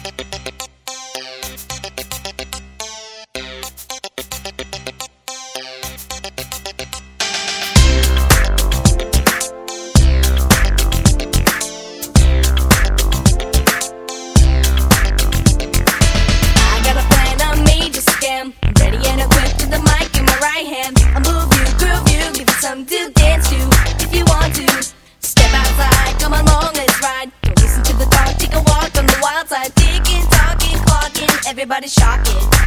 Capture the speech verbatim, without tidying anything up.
Something to dance to if you want to. Step outside, come along, let's ride. Don't listen to the talk, take a walk on the wild side. Ticking, talking, clocking, everybody's shocking.